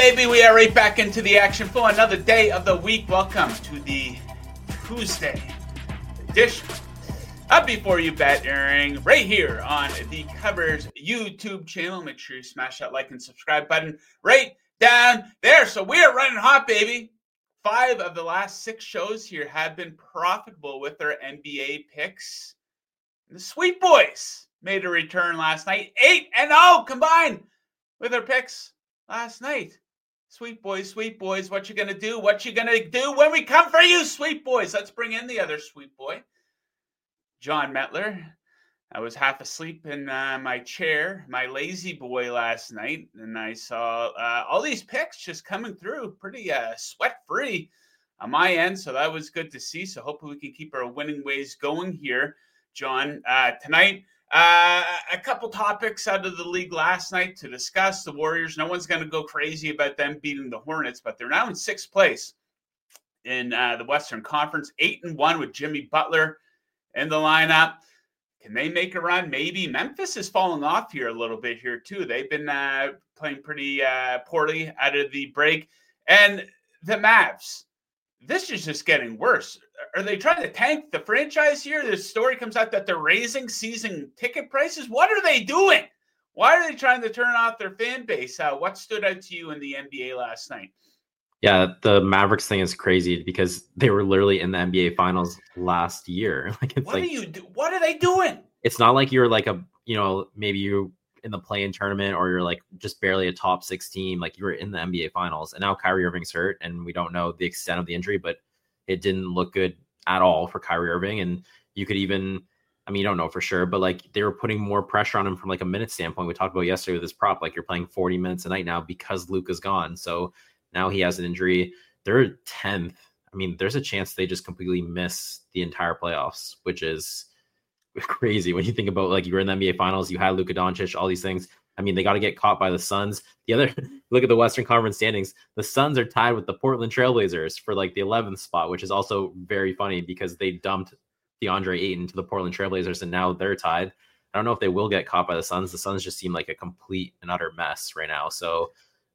baby, we are right back into the action for another day of the week. Welcome to the Tuesday edition of Before You Bet, airing right here on the Covers YouTube channel. Make sure you smash that like and subscribe button right down there. So we are running hot, baby. 5 of the last 6 shows here have been profitable with their NBA picks. The Sweet Boys made a return last night, 8-0 combined with their picks last night. Sweet boys, what you gonna do? What you gonna do when we come for you, sweet boys? Let's bring in the other sweet boy, John Metler. I was half asleep in my chair, my lazy boy last night, and I saw all these picks just coming through pretty sweat-free on my end, so that was good to see. So hopefully we can keep our winning ways going here, John. Tonight, a couple topics out of the league last night to discuss. The Warriors, no one's going to go crazy about them beating the Hornets, but they're now in 6th place in the Western Conference, 8-1 with Jimmy Butler in the lineup. Can they make a run? Maybe. Memphis is falling off here a little bit here too. They've been playing pretty poorly out of the break. And the Mavs, this is just getting worse. Are they trying to tank the franchise here? This story comes out that they're raising season ticket prices. What are they doing? Why are they trying to turn off their fan base? What stood out to you in the NBA last night? Yeah, the Mavericks thing is crazy because they were literally in the NBA Finals last year. What are they doing? It's not like you're like maybe you in the play-in tournament or you're like just barely a top 6 team. Like you were in the NBA Finals, and now Kyrie Irving's hurt, and we don't know the extent of the injury, but it didn't look good at all for Kyrie Irving. And you could even, you don't know for sure, but like they were putting more pressure on him from like a minute standpoint. We talked about yesterday with this prop, like you're playing 40 minutes a night now because Luka's gone. So now he has an injury. They're 10th. There's a chance they just completely miss the entire playoffs, which is crazy when you think about like you were in the NBA Finals, you had Luka Doncic, all these things. They got to get caught by the Suns. The other look at the Western Conference standings. The Suns are tied with the Portland Trailblazers for like the 11th spot, which is also very funny because they dumped DeAndre Ayton to the Portland Trailblazers and now they're tied. I don't know if they will get caught by the Suns. The Suns just seem like a complete and utter mess right now. So,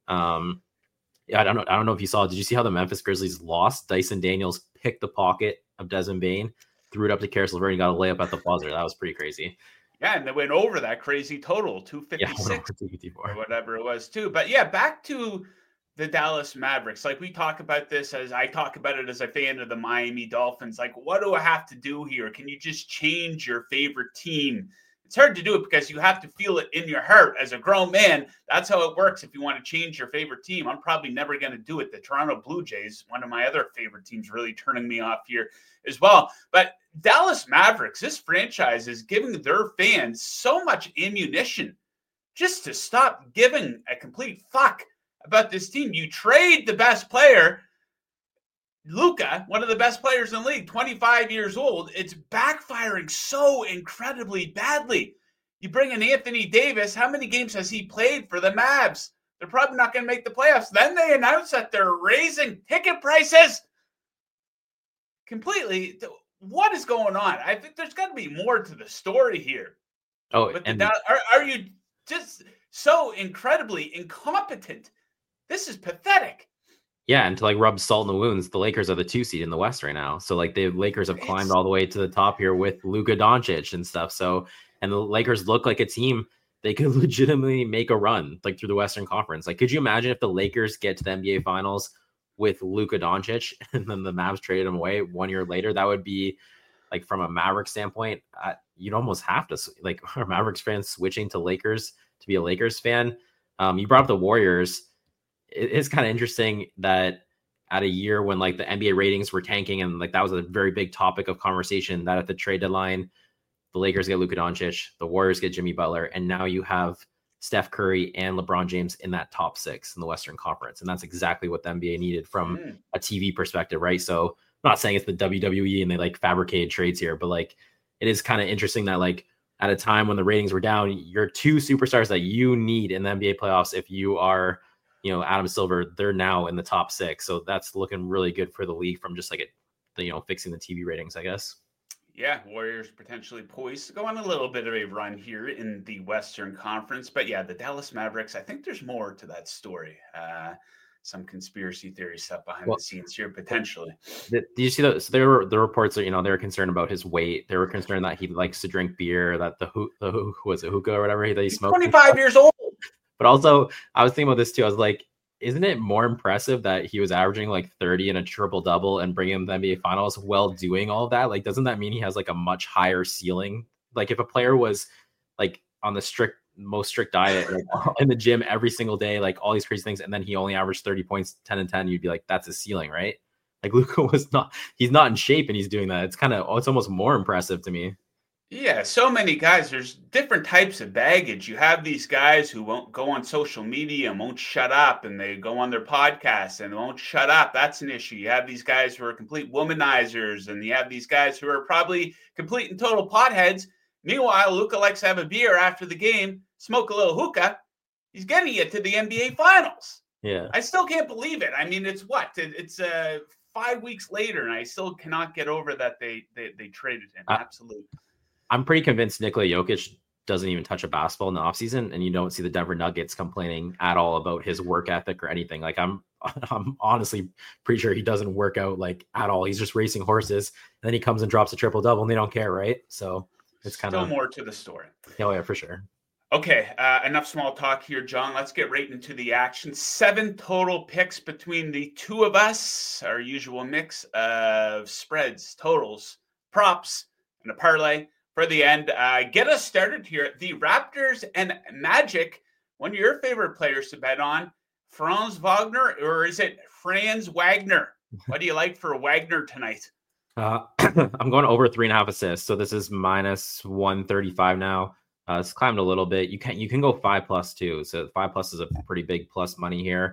yeah, I don't know if you saw. Did you see how the Memphis Grizzlies lost? Dyson Daniels picked the pocket of Desmond Bane, threw it up to Caris LeVert, and got a layup at the buzzer. That was pretty crazy. Yeah, and they went over that crazy total, 256 or whatever it was too. But yeah, back to the Dallas Mavericks. Like we talk about this as I talk about it as a fan of the Miami Dolphins. Like, what do I have to do here? Can you just change your favorite team? It's hard to do it because you have to feel it in your heart as a grown man. That's how it works if you want to change your favorite team. I'm probably never going to do it. The Toronto Blue Jays, one of my other favorite teams, really turning me off here as well. But Dallas Mavericks, this franchise is giving their fans so much ammunition just to stop giving a complete fuck about this team. You trade the best player, Luka, one of the best players in the league, 25 years old. It's backfiring so incredibly badly. You bring in Anthony Davis. How many games has he played for the Mavs? They're probably not going to make the playoffs. Then they announce that they're raising ticket prices completely. What is going on? I think there's got to be more to the story here. Oh, but are you just so incredibly incompetent? This is pathetic. Yeah, and to like rub salt in the wounds, the Lakers are the 2 seed in the West right now. So like the Lakers have climbed all the way to the top here with Luka Doncic and stuff. So, and the Lakers look like a team they could legitimately make a run like through the Western Conference. Like, could you imagine if the Lakers get to the NBA Finals with Luka Doncic and then the Mavs traded him away 1 year later? That would be like, from a Mavericks standpoint, you'd almost have to like, are Mavericks fans switching to Lakers to be a Lakers fan? You brought up the Warriors. It's kind of interesting that at a year when like the NBA ratings were tanking and like that was a very big topic of conversation, that at the trade deadline, the Lakers get Luka Doncic, the Warriors get Jimmy Butler, and now you have Steph Curry and LeBron James in that top 6 in the Western Conference. And that's exactly what the NBA needed from a TV perspective, right? So I'm not saying it's the WWE and they like fabricated trades here, but like it is kind of interesting that like at a time when the ratings were down, your 2 superstars that you need in the NBA playoffs, if you are Adam Silver, they're now in the top 6. So that's looking really good for the league from just like fixing the TV ratings, I guess. Yeah, Warriors potentially poised to go on a little bit of a run here in the Western Conference. But yeah, the Dallas Mavericks, I think there's more to that story. Some conspiracy theory stuff behind the scenes here, potentially. Did you see those? So there were the reports that, they were concerned about his weight. They were concerned that he likes to drink beer, that the was it hookah or whatever that he smoked. 25 years old. But also, I was thinking about this too. I was like, isn't it more impressive that he was averaging like 30 and a triple double and bringing him to the NBA Finals while doing all of that? Like, doesn't that mean he has like a much higher ceiling? Like, if a player was like on the most strict diet, like, in the gym every single day, like all these crazy things, and then he only averaged 30 points, 10 and 10, you'd be like, that's his ceiling, right? Like, Luka he's not in shape and he's doing that. It's almost more impressive to me. Yeah, so many guys. There's different types of baggage. You have these guys who won't go on social media and won't shut up, and they go on their podcasts and won't shut up. That's an issue. You have these guys who are complete womanizers, and you have these guys who are probably complete and total potheads. Meanwhile, Luka likes to have a beer after the game, smoke a little hookah. He's getting it to the NBA Finals. Yeah, I still can't believe it. I mean, it's 5 weeks later, and I still cannot get over that they traded him. Absolutely. I'm pretty convinced Nikola Jokic doesn't even touch a basketball in the offseason, and you don't see the Denver Nuggets complaining at all about his work ethic or anything. Like, I'm honestly pretty sure he doesn't work out like at all. He's just racing horses, and then he comes and drops a triple double, and they don't care, right? So it's kind of still more to the story. Oh yeah, for sure. Okay, enough small talk here, John. Let's get right into the action. 7 total picks between the two of us. Our usual mix of spreads, totals, props, and a parlay. For the end, get us started here. The Raptors and Magic, one of your favorite players to bet on, Franz Wagner, or is it Franz Wagner? What do you like for Wagner tonight? I'm going over 3.5 assists. So this is minus 135 now. It's climbed a little bit. You can go 5+ too. So 5+ is a pretty big plus money here.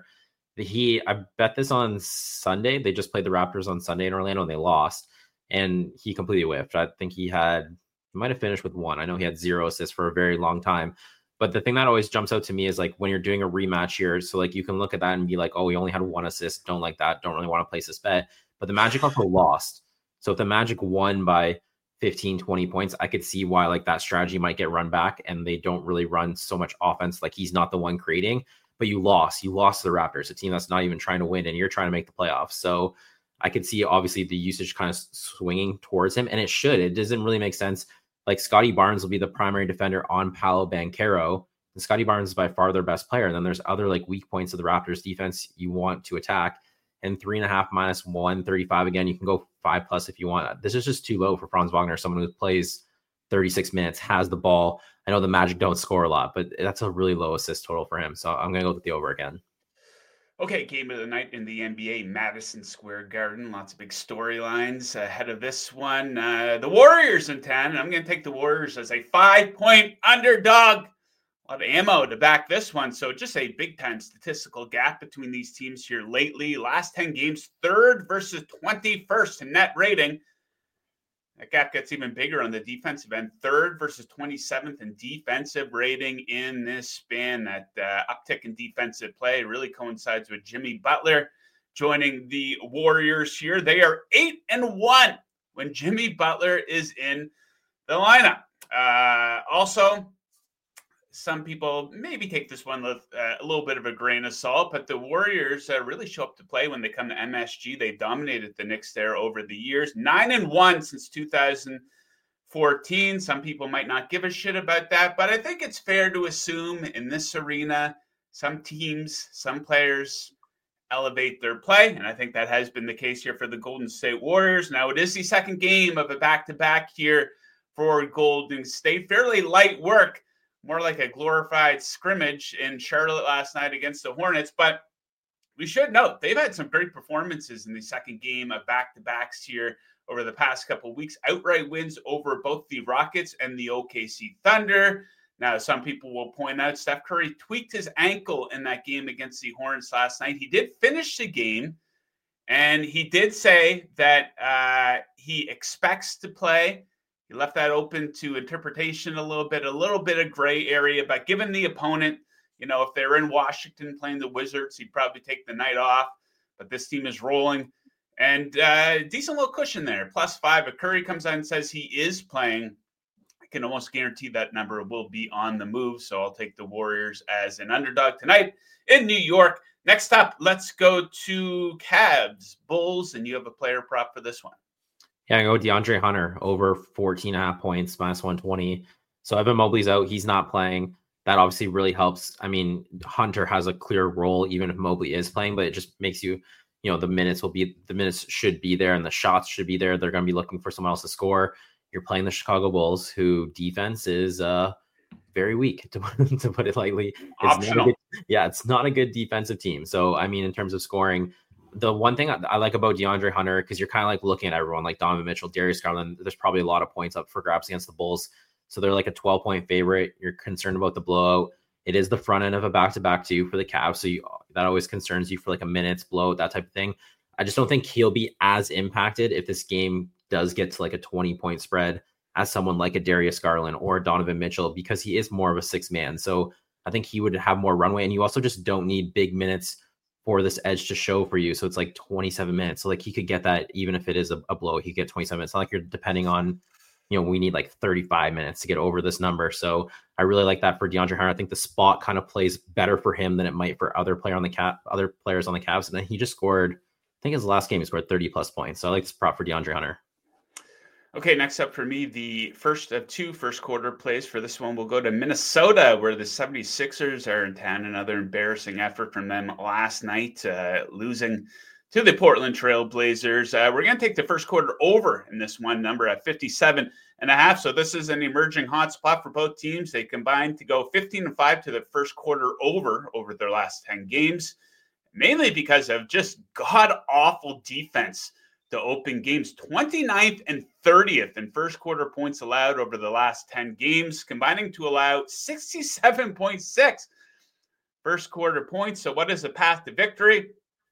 I bet this on Sunday. They just played the Raptors on Sunday in Orlando and they lost. And he completely whiffed. I think he might have finished with 1. I know he had 0 assists for a very long time. But the thing that always jumps out to me is like when you're doing a rematch here, so like you can look at that and be like, oh, he only had 1 assist. Don't like that. Don't really want to place this bet. But the Magic also lost. So if the Magic won by 15, 20 points, I could see why like that strategy might get run back and they don't really run so much offense. Like he's not the one creating, but you lost to the Raptors, a team that's not even trying to win and you're trying to make the playoffs. So I could see obviously the usage kind of swinging towards him, and it doesn't really make sense. Like Scotty Barnes will be the primary defender on Paolo Banchero. And Scotty Barnes is by far their best player. And then there's other like weak points of the Raptors defense you want to attack. And 3.5 minus 135 again. You can go 5+ if you want. This is just too low for Franz Wagner, someone who plays 36 minutes, has the ball. I know the Magic don't score a lot, but that's a really low assist total for him. So I'm going to go with the over again. Okay, game of the night in the NBA, Madison Square Garden. Lots of big storylines ahead of this one. The Warriors in town, and I'm going to take the Warriors as a 5-point underdog. A lot of ammo to back this one. So just a big-time statistical gap between these teams here lately. Last 10 games, 3rd versus 21st in net rating. That gap gets even bigger on the defensive end. 3rd versus 27th in defensive rating in this span. That uptick in defensive play really coincides with Jimmy Butler joining the Warriors here. They are 8-1 when Jimmy Butler is in the lineup. Also, some people maybe take this one with a little bit of a grain of salt, but the Warriors really show up to play when they come to MSG. They've dominated the Knicks there over the years. 9-1 since 2014. Some people might not give a shit about that, but I think it's fair to assume in this arena, some teams, some players elevate their play, and I think that has been the case here for the Golden State Warriors. Now, it is the second game of a back-to-back here for Golden State. Fairly light work. More like a glorified scrimmage in Charlotte last night against the Hornets. But we should note they've had some great performances in the second game of back-to-backs here over the past couple of weeks. Outright wins over both the Rockets and the OKC Thunder. Now, some people will point out Steph Curry tweaked his ankle in that game against the Hornets last night. He did finish the game, and he did say that he expects to play. He left that open to interpretation a little bit of gray area. But given the opponent, if they're in Washington playing the Wizards, he'd probably take the night off. But this team is rolling. And decent little cushion there. +5. If Curry comes out and says he is playing, I can almost guarantee that number will be on the move. So I'll take the Warriors as an underdog tonight in New York. Next up, let's go to Cavs, Bulls, and you have a player prop for this one. Yeah, I go DeAndre Hunter over 14.5 points, -120. So Evan Mobley's out. He's not playing. That obviously really helps. I mean, Hunter has a clear role, even if Mobley is playing, but it just makes you, the minutes should be there and the shots should be there. They're going to be looking for someone else to score. You're playing the Chicago Bulls, who defense is very weak, to put it lightly. It's not a good defensive team. So, I mean, in terms of scoring, the one thing I like about DeAndre Hunter, because you're kind of like looking at everyone like Donovan Mitchell, Darius Garland, there's probably a lot of points up for grabs against the Bulls. So they're like a 12-point favorite. You're concerned about the blowout. It is the front end of a back-to-back too for the Cavs. So that always concerns you for like a minute's blowout, that type of thing. I just don't think he'll be as impacted if this game does get to like a 20-point spread as someone like a Darius Garland or Donovan Mitchell, because he is more of a six-man. So I think he would have more runway, and you also just don't need big minutes for this edge to show for you. So it's like 27 minutes. So like he could get that even if it is a blow, he could get 27 minutes. It's not like you're depending on, we need like 35 minutes to get over this number. So I really like that for DeAndre Hunter. I think the spot kind of plays better for him than it might for other players on the Cavs. And then he just scored, I think his last game he scored 30 plus points. So I like this prop for DeAndre Hunter. Okay, next up for me, the first of two first quarter plays for this one will go to Minnesota, where the 76ers are in town. Another embarrassing effort from them last night, losing to the Portland Trail Blazers. We're going to take the first quarter over in this one, number at 57.5. So this is an emerging hot spot for both teams. They combined to go 15-5 to the first quarter over their last 10 games, mainly because of just god-awful defense to open games. 29th and 30th in first quarter points allowed over the last 10 games, combining to allow 67.6 first quarter points. So what is the path to victory?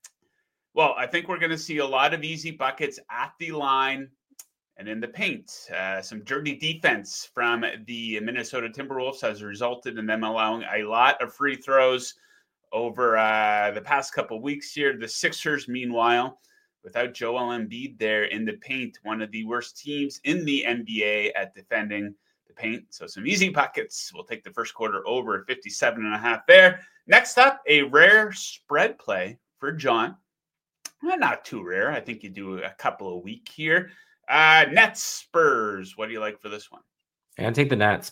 Well, I think we're going to see a lot of easy buckets at the line and in the paint. Some dirty defense from the Minnesota Timberwolves has resulted in them allowing a lot of free throws over the past couple of weeks here. The Sixers, meanwhile, without Joel Embiid there in the paint, one of the worst teams in the NBA at defending the paint. So some easy buckets. We'll take the first quarter over 57.5 there. Next up, a rare spread play for John. Well, not too rare. I think you do a couple a week here. Nets, Spurs. What do you like for this one? And take the Nets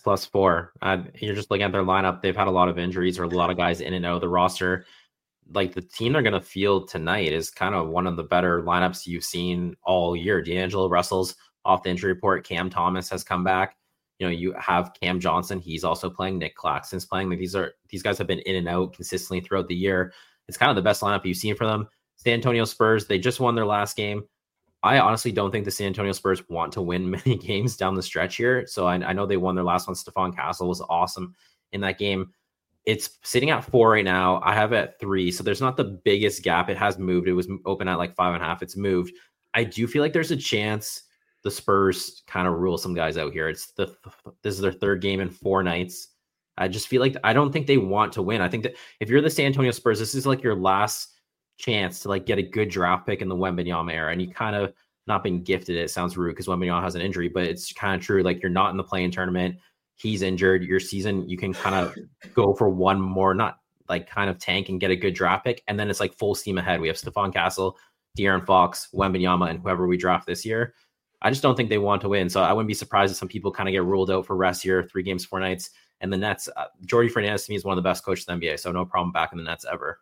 +4. You're just looking at their lineup. They've had a lot of injuries or a lot of guys in and out of the roster. Like the team they're going to field tonight is kind of one of the better lineups you've seen all year. D'Angelo Russell's off the injury report. Cam Thomas has come back. You have Cam Johnson. He's also playing. Nick Claxton's playing. Like these guys have been in and out consistently throughout the year. It's kind of the best lineup you've seen for them. San Antonio Spurs, they just won their last game. I honestly don't think the San Antonio Spurs want to win many games down the stretch here. So I know they won their last one. Stephon Castle was awesome in that game. It's sitting at 4 right now. I have it at 3. So there's not the biggest gap. It has moved. It was open at like 5.5. It's moved. I do feel like there's a chance the Spurs kind of rule some guys out here. This is their third game in 4 nights. I just feel like I don't think they want to win. I think that if you're the San Antonio Spurs, this is like your last chance to like get a good draft pick in the Wembanyama era, and you kind of not been gifted it. Sounds rude because Wembanyama has an injury, but it's kind of true. Like you're not in the play-in tournament. He's injured. Your season, you can kind of go for one more, not like kind of tank and get a good draft pick. And then it's like full steam ahead. We have Stephon Castle, De'Aaron Fox, Wembanyama, and whoever we draft this year. I just don't think they want to win. So I wouldn't be surprised if some people kind of get ruled out for rest here, 3 games, 4 nights. And the Nets, Jordy Fernandez to me is one of the best coaches in the NBA. So no problem back in the Nets ever.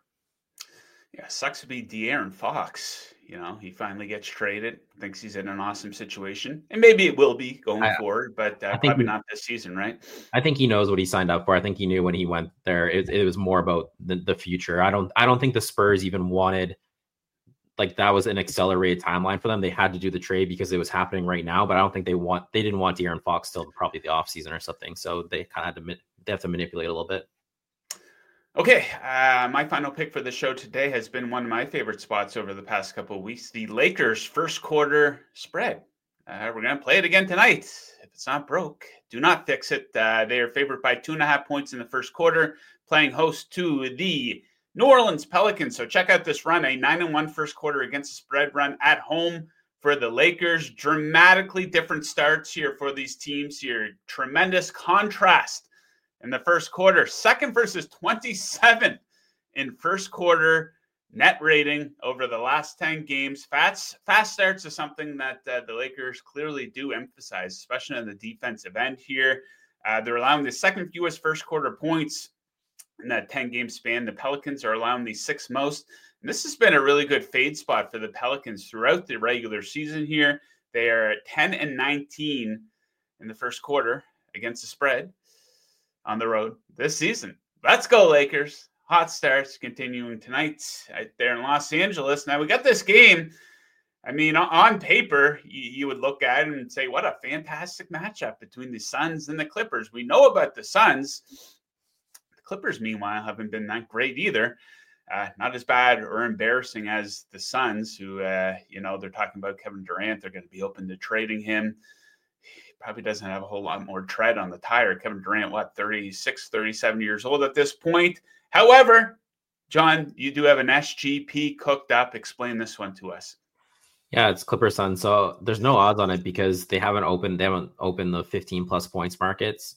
Yeah, sucks to be De'Aaron Fox. He finally gets traded, thinks he's in an awesome situation. And maybe it will be going forward, but probably not this season, right? I think he knows what he signed up for. I think he knew when he went there. It was more about the future. I don't think the Spurs even wanted, like that was an accelerated timeline for them. They had to do the trade because it was happening right now, but I don't think they didn't want De'Aaron Fox till probably the offseason or something. So they kind of have to manipulate a little bit. Okay, my final pick for the show today has been one of my favorite spots over the past couple of weeks, the Lakers first quarter spread. We're going to play it again tonight. If it's not broke, do not fix it. They are favored by 2.5 points in the first quarter, playing host to the New Orleans Pelicans. So check out this run, a 9-1 first quarter against the spread run at home for the Lakers. Dramatically different starts here for these teams here. Tremendous contrast in the first quarter. Second versus 27 in first quarter net rating over the last 10 games. Fast starts is something that the Lakers clearly do emphasize, especially on the defensive end here. They're allowing the second fewest first quarter points in that 10-game span. The Pelicans are allowing the sixth most. And this has been a really good fade spot for the Pelicans throughout the regular season here. They are at 10-19 in the first quarter against the spread on the road this season. Let's go, Lakers. Hot starts continuing tonight there in Los Angeles. Now we got this game. I mean, on paper, you would look at it and say, what a fantastic matchup between the Suns and the Clippers. We know about the Suns. The Clippers, meanwhile, haven't been that great either. Not as bad or embarrassing as the Suns, who, they're talking about Kevin Durant. They're going to be open to trading him. He probably doesn't have a whole lot more tread on the tire. Kevin Durant, 36, 37 years old at this point. However, John, you do have an SGP cooked up. Explain this one to us. Yeah, it's Clippers Suns. So there's no odds on it because they haven't opened the 15 plus points markets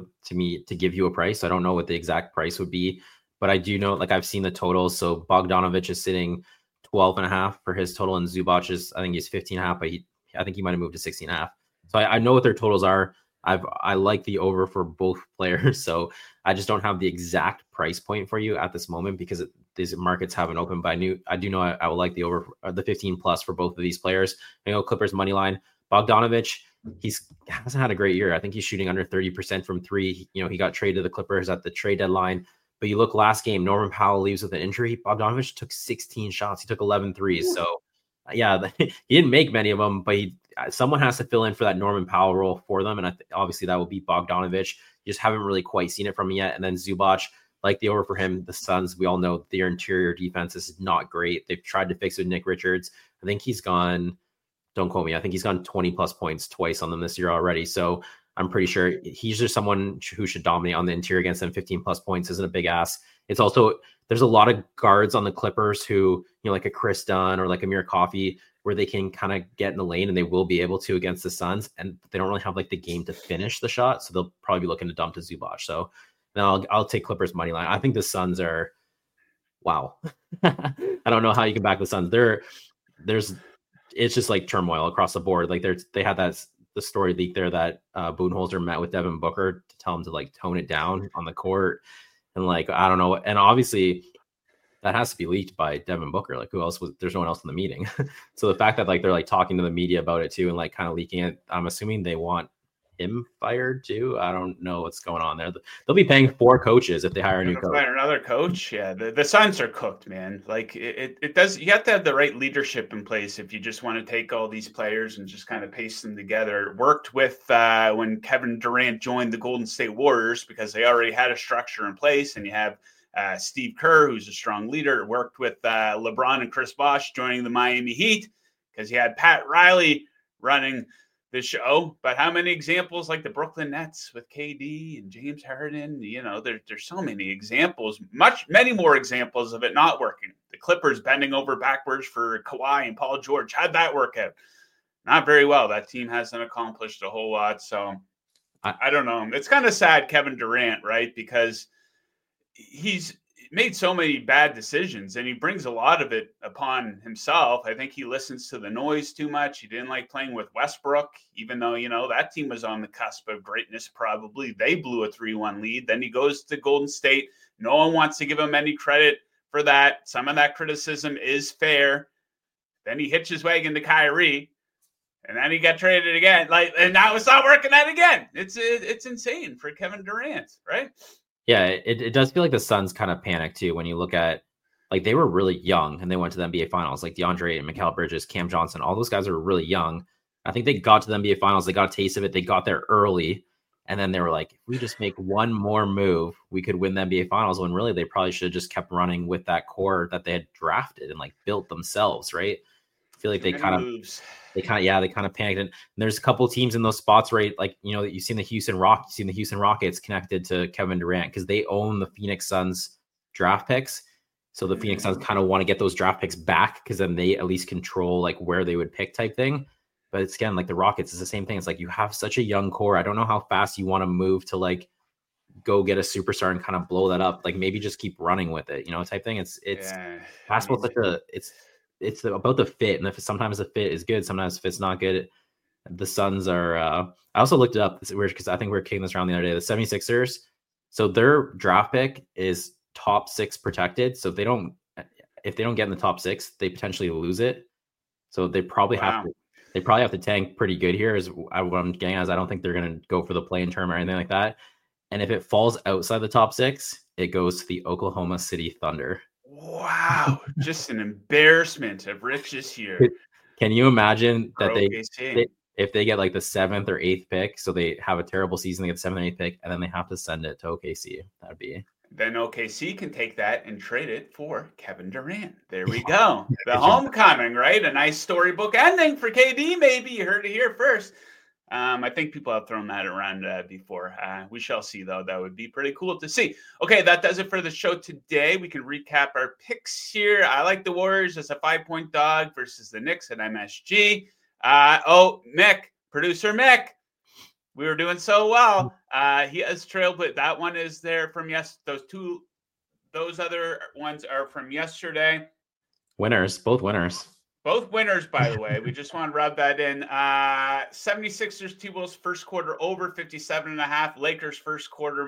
to give you a price. So I don't know what the exact price would be, but I do know, I've seen the totals. So Bogdanovich is sitting 12.5 for his total, and Zubac is, I think he's 15.5, but I think he might have moved to 16.5. So I know what their totals are. I like the over for both players, so I just don't have the exact price point for you at this moment because these markets haven't opened. But I do know I would like the over, the 15 plus for both of these players. I know Clippers money line. Bogdanovich, he hasn't had a great year. I think he's shooting under 30% from three. He got traded to the Clippers at the trade deadline. But you look last game, Norman Powell leaves with an injury. Bogdanovich took 16 shots. He took 11 threes. So yeah, he didn't make many of them, but someone has to fill in for that Norman Powell role for them. And obviously that will be Bogdanovich. You just haven't really quite seen it from him yet. And then Zubac, like the over for him, the Suns, we all know their interior defense is not great. They've tried to fix it with Nick Richards. I think he's gone, don't quote me, I think he's gone 20 plus points twice on them this year already. So I'm pretty sure he's just someone who should dominate on the interior against them. 15 plus points isn't a big ask. It's also, there's a lot of guards on the Clippers who, like a Chris Dunn or like Amir Coffey, where they can kind of get in the lane and they will be able to against the Suns. And they don't really have the game to finish the shot. So they'll probably be looking to dump to Zubac. So then I'll take Clippers money line. I think the Suns are, wow. I don't know how you can back the Suns. It's just turmoil across the board. They had the story leak there that Budenholzer met with Devin Booker to tell him to tone it down on the court. And I don't know. And obviously that has to be leaked by Devin Booker. Who else there's no one else in the meeting. So the fact that they're talking to the media about it too and kind of leaking it, I'm assuming they want him fired too. I don't know what's going on there. They'll be paying 4 coaches if they hire a new coach. Hire another coach. Yeah. The Suns are cooked, man. It does, you have to have the right leadership in place if you just want to take all these players and just kind of paste them together. It worked with when Kevin Durant joined the Golden State Warriors because they already had a structure in place, and you have Steve Kerr, who's a strong leader. It worked with LeBron and Chris Bosh joining the Miami Heat because you had Pat Riley running the show. But how many examples like the Brooklyn Nets with KD and James Harden? There's so many examples, many more examples of it not working. The Clippers bending over backwards for Kawhi and Paul George. How'd that work out? Not very well. That team hasn't accomplished a whole lot. So I don't know. It's kind of sad, Kevin Durant, right? Because he's made so many bad decisions and he brings a lot of it upon himself. I think he listens to the noise too much. He didn't like playing with Westbrook, even though, that team was on the cusp of greatness. Probably they blew a 3-1 lead. Then he goes to Golden State. No one wants to give him any credit for that. Some of that criticism is fair. Then he hitched his wagon to Kyrie and then he got traded again. And now it's not working out again. It's insane for Kevin Durant, right? Yeah, it does feel like the Suns kind of panicked too when you look at they were really young and they went to the NBA Finals. DeAndre and Mikal Bridges, Cam Johnson, all those guys were really young. I think they got to the NBA Finals. They got a taste of it. They got there early. And then they were like, if we just make one more move, we could win the NBA Finals. When really they probably should have just kept running with that core that they had drafted and built themselves, right? I feel like they kind of panicked. And there's a couple of teams in those spots, right? You've seen the Houston Rockets connected to Kevin Durant because they own the Phoenix Suns draft picks. So the Phoenix Suns kind of want to get those draft picks back because then they at least control like where they would pick type thing. But it's again like the Rockets is the same thing. It's like you have such a young core. I don't know how fast you want to move to like go get a superstar and kind of blow that up. Like maybe just keep running with it, type thing. It's basketball such a it's about the fit, and if sometimes the fit is good, sometimes if it's not good. The Suns are. I also looked it up. It's weird because I think we were kicking this around the other day. The 76ers. So their draft pick is top 6 protected. So if they don't get in the top 6, they potentially lose it. So they probably have to tank pretty good here. Is what I'm getting at. Is I don't think they're going to go for the play-in term or anything like that. And if it falls outside the top 6, it goes to the Oklahoma City Thunder. Wow, just an embarrassment of riches here. Can you imagine that if they get like the 7th or 8th pick, so they have a terrible season, they get the 7th or 8th pick, and then they have to send it to OKC? That'd be. Then OKC can take that and trade it for Kevin Durant. There we go. The homecoming, right? A nice storybook ending for KD, maybe. You heard it here first. I think people have thrown that around before. We shall see, though. That would be pretty cool to see. Okay, that does it for the show today. We can recap our picks here. I like the Warriors as a 5-point dog versus the Knicks at MSG. Mick, producer Mick, we were doing so well. He has trailed, but that one is there from those other ones are from yesterday. Winners, both winners. Both winners, by the way. We just want to rub that in. 76ers T-Wolves first quarter over 57.5. Lakers first quarter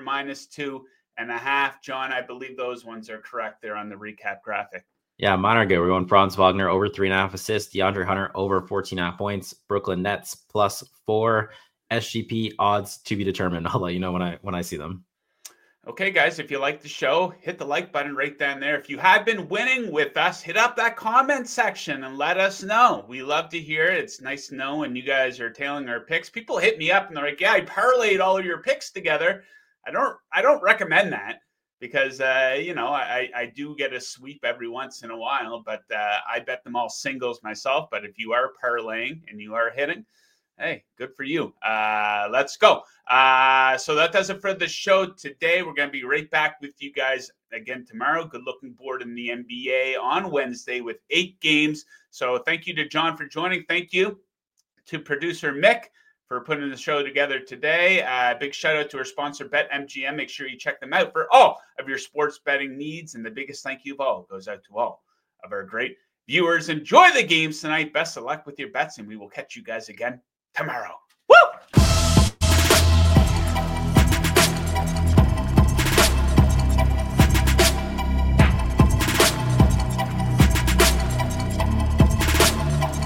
-2.5. John, I believe those ones are correct there on the recap graphic. Yeah, mine are good. We're going Franz Wagner over 3.5 assists. DeAndre Hunter over 14.5 points. Brooklyn Nets +4. SGP odds to be determined. I'll let you know when I see them. Okay, guys, if you like the show, hit the like button right down there. If you have been winning with us, hit up that comment section and let us know. We love to hear it. It's nice to know when you guys are tailing our picks. People hit me up and they're like, yeah, I parlayed all of your picks together. I don't recommend that because, I do get a sweep every once in a while, but I bet them all singles myself. But if you are parlaying and you are hitting, hey, good for you. Let's go. So that does it for the show today. We're going to be right back with you guys again tomorrow. Good looking board in the NBA on Wednesday with 8 games. So thank you to John for joining. Thank you to producer Mick for putting the show together today. Big shout out to our sponsor, BetMGM. Make sure you check them out for all of your sports betting needs. And the biggest thank you of all goes out to all of our great viewers. Enjoy the games tonight. Best of luck with your bets, and we will catch you guys again tomorrow.